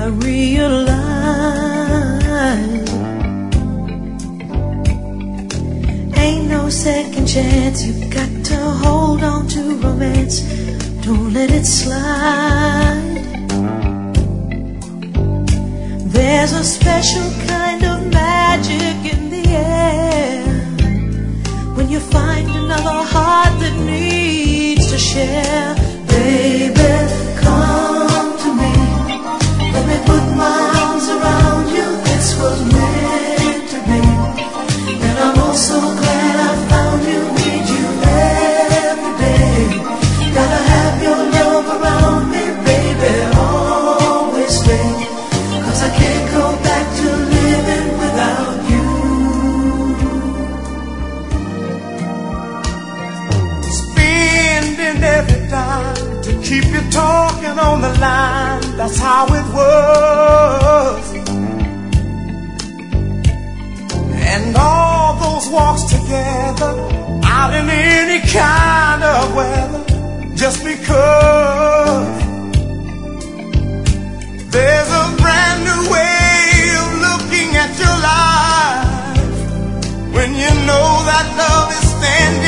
realize ain't no second chance. You've got to hold on to romance. Don't let it slide. There's a special kind of magic in the air when you find another heart that needs to share. Baby, come to me. Let me put my arms around you. This was meant to be. And I'm oh so glad I found you. Need you every day. Gotta have your love around me, baby. Always stay. 'Cause I can't go back to living without you. Spending every dime to keep you talking on the line. That's how it was. And all those walks together out in any kind of weather, just because there's a brand new way of looking at your life when you know that love is standing